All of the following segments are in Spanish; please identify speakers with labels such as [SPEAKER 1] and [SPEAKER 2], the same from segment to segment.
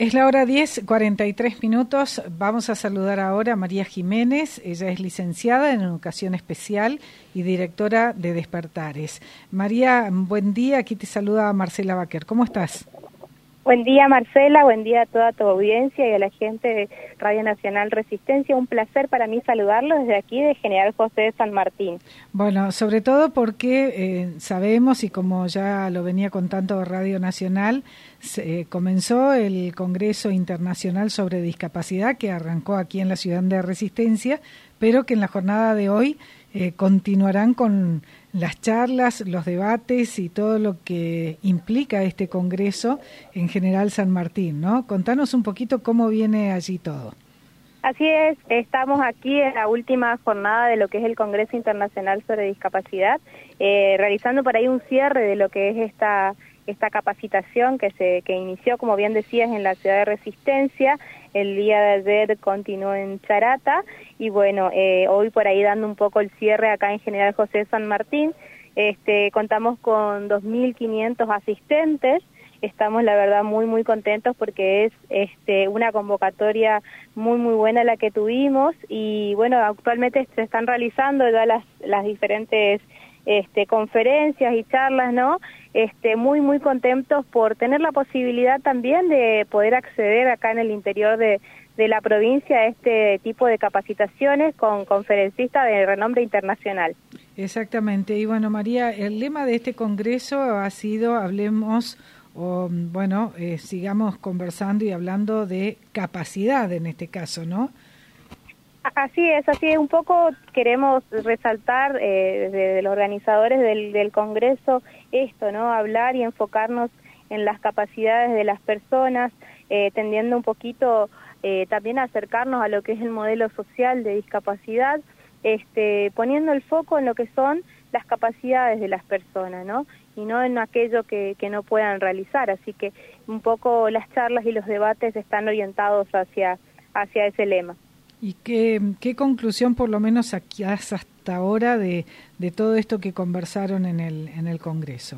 [SPEAKER 1] Es la hora 10:43. Vamos a saludar ahora a María Jiménez. Ella es licenciada en Educación Especial y directora de Despertares. María, buen día. Aquí te saluda Marcela Baquer. ¿Cómo estás?
[SPEAKER 2] Buen día, Marcela. Buen día a toda tu audiencia y a la gente de Radio Nacional Resistencia. Un placer para mí saludarlos desde aquí de General José de San Martín.
[SPEAKER 1] Bueno, sobre todo porque sabemos, y como ya lo venía contando Radio Nacional, comenzó el Congreso Internacional sobre Discapacidad que arrancó aquí en la ciudad de Resistencia, pero que en la jornada de hoy continuarán con las charlas, los debates y todo lo que implica este Congreso en General San Martín, ¿no? Contanos un poquito cómo viene allí todo.
[SPEAKER 2] Así es, estamos aquí en la última jornada de lo que es el Congreso Internacional sobre Discapacidad, realizando por ahí un cierre de lo que es esta capacitación que inició, como bien decías, en la ciudad de Resistencia. El día de ayer continuó en Charata y bueno, hoy por ahí dando un poco el cierre acá en General José de San Martín. Contamos con 2.500 asistentes. Estamos, la verdad, muy contentos porque es una convocatoria muy buena la que tuvimos y bueno, actualmente se están realizando ya las diferentes conferencias y charlas, ¿no? Muy contentos por tener la posibilidad también de poder acceder acá en el interior de la provincia a este tipo de capacitaciones con conferencistas de renombre internacional.
[SPEAKER 1] Exactamente. Y bueno, María, el lema de este congreso ha sido hablemos sigamos conversando y hablando de capacidad en este caso, ¿no?
[SPEAKER 2] Así es, un poco queremos resaltar desde los organizadores del Congreso esto, ¿no? Hablar y enfocarnos en las capacidades de las personas, tendiendo un poquito también a acercarnos a lo que es el modelo social de discapacidad, poniendo el foco en lo que son las capacidades de las personas, ¿no? Y no en aquello que no puedan realizar, así que un poco las charlas y los debates están orientados hacia ese lema.
[SPEAKER 1] ¿Y qué conclusión por lo menos sacás hasta ahora de todo esto que conversaron en el Congreso?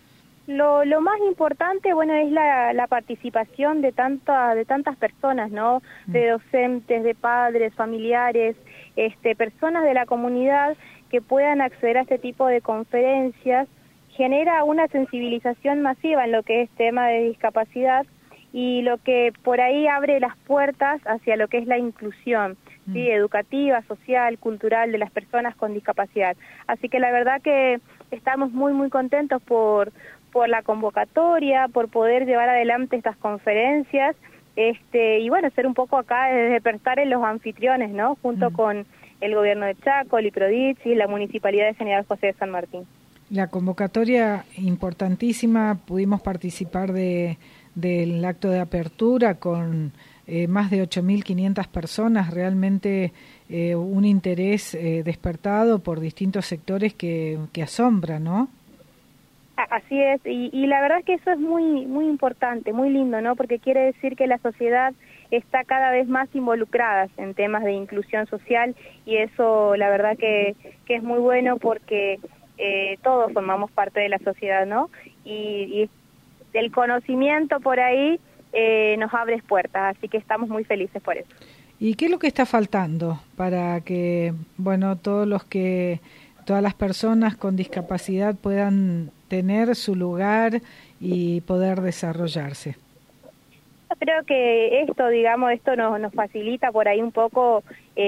[SPEAKER 2] Lo más importante, bueno, es la participación de tantas personas, ¿no? De docentes, de padres, familiares, personas de la comunidad que puedan acceder a este tipo de conferencias. Genera una sensibilización masiva en lo que es tema de discapacidad y lo que por ahí abre las puertas hacia lo que es la inclusión, ¿sí? Educativa, social, cultural de las personas con discapacidad. Así que la verdad que estamos muy contentos por la convocatoria, por poder llevar adelante estas conferencias, y bueno, ser un poco acá de Despertares los anfitriones, ¿no? Junto con el gobierno de Chaco, el IPRODIT y la Municipalidad de General José de San Martín.
[SPEAKER 1] La convocatoria importantísima, pudimos participar del acto de apertura con más de 8.500 personas, realmente un interés despertado por distintos sectores que asombra, ¿no?
[SPEAKER 2] Así es, y la verdad es que eso es muy importante, muy lindo, ¿no? Porque quiere decir que la sociedad está cada vez más involucrada en temas de inclusión social y eso la verdad que es muy bueno porque todos formamos parte de la sociedad, ¿no? Y el conocimiento por ahí nos abre puertas, así que estamos muy felices por eso.
[SPEAKER 1] ¿Y qué es lo que está faltando para que, bueno, todas las personas con discapacidad puedan tener su lugar y poder desarrollarse?
[SPEAKER 2] Yo creo que esto nos facilita por ahí un poco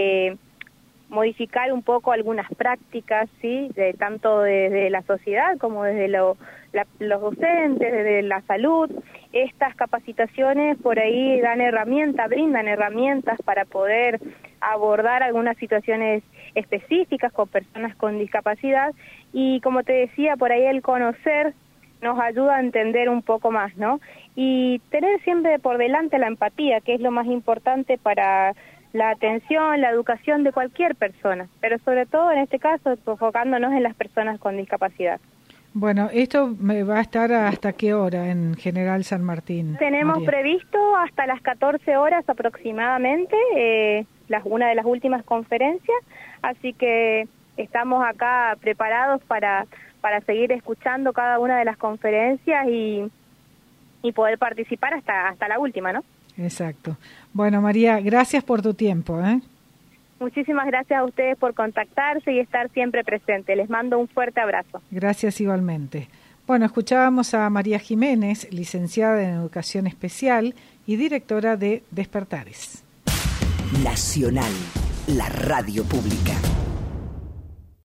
[SPEAKER 2] modificar un poco algunas prácticas, ¿sí? Tanto desde la sociedad como desde los docentes, desde la salud. Estas capacitaciones por ahí brindan herramientas para poder abordar algunas situaciones específicas con personas con discapacidad y como te decía, por ahí el conocer nos ayuda a entender un poco más, ¿no? Y tener siempre por delante la empatía, que es lo más importante para la atención, la educación de cualquier persona, pero sobre todo en este caso enfocándonos en las personas con discapacidad.
[SPEAKER 1] Bueno, ¿esto va a estar hasta qué hora en General San Martín?
[SPEAKER 2] Tenemos
[SPEAKER 1] María?
[SPEAKER 2] previsto hasta las 14 horas aproximadamente, una de las últimas conferencias, así que estamos acá preparados para seguir escuchando cada una de las conferencias y poder participar hasta la última, ¿no?
[SPEAKER 1] Exacto. Bueno, María, gracias por tu tiempo, ¿eh?
[SPEAKER 2] Muchísimas gracias a ustedes por contactarse y estar siempre presente. Les mando un fuerte abrazo.
[SPEAKER 1] Gracias igualmente. Bueno, escuchábamos a María Jiménez, licenciada en Educación Especial y directora de Despertares.
[SPEAKER 3] Nacional, la radio pública.